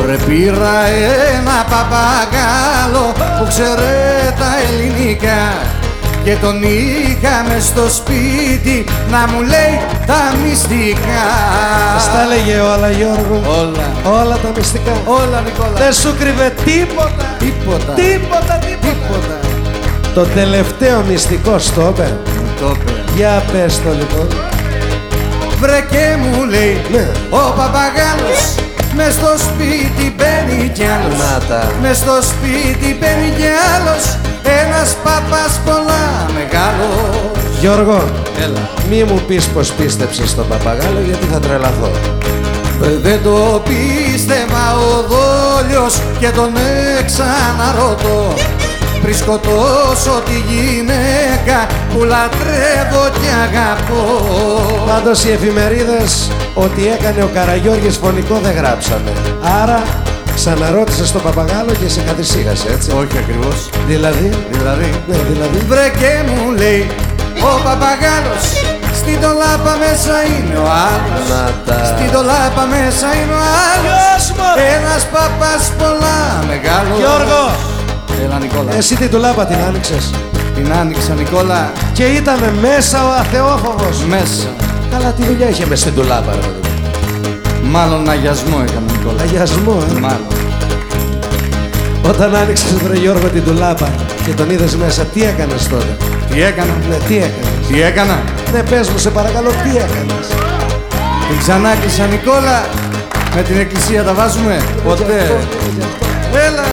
Βρε πήρα ένα παπαγάλο που ξέρε τα ελληνικά και τον είχα μες στο σπίτι να μου λέει τα μυστικά. Στα έλεγε όλα, Γιώργο. Όλα τα μυστικά. Όλα, Νικόλα. Δεν σου κρύβε τίποτα. Τίποτα. Το τελευταίο μυστικό στο είπε. Το είπε. Για πες το λοιπόν. Βρε και μου λέει Ναι. ο παπαγάλος μες στο σπίτι μπαίνει κι άλλος. Μες στο σπίτι μπαίνει κι άλλος. Ένας παπάς πολλά μεγάλος. Γιώργο, Έλα. μη μου πεις πως πίστεψες στον παπαγάλο γιατί θα τρελαθώ. Δεν το πίστευα ο δόλιος και τον ξαναρωτώ. Πριν σκοτώσω τη γυναίκα που λατρεύω και αγαπώ. Πάντως οι εφημερίδες ότι έκανε ο Καραγιώργης φωνικό δεν γράψανε. Άρα ξαναρώτησες τον παπαγάλο και σε καθησύχασε, έτσι. Όχι ακριβώς. Δηλαδή. Ναι, δηλαδή. Βρε και μου λέει ο παπαγάλος στην τολάπα μέσα είναι ο άλλος. Στην τολάπα μέσα είναι ο άλλος. Ένας παπάς πολλά μεγάλος. Γιώργο! Έλα, Νικόλα. Εσύ την τουλάπα την άνοιξες. Την άνοιξα, Νικόλα. Και ήταν μέσα ο αθεόφοβος. Μέσα. Καλά, τι δουλειά είχε μες στην τουλάπα, ρε παιδί. Μάλλον αγιασμό έκανε, Νικόλα. Αγιασμό, Μάλλον. Όταν άνοιξες, βρε Γιώργο, την τουλάπα και τον είδες μέσα, τι έκανες τότε? Τι έκανα. Ναι, τι έκανες? Τι έκανα. Ναι, πες μου, σε παρακαλώ, τι έκανες? Την ξανάκλεισα, Νικόλα. Με την εκκλησία τα βάζουμε. Ποτέ. Έλα.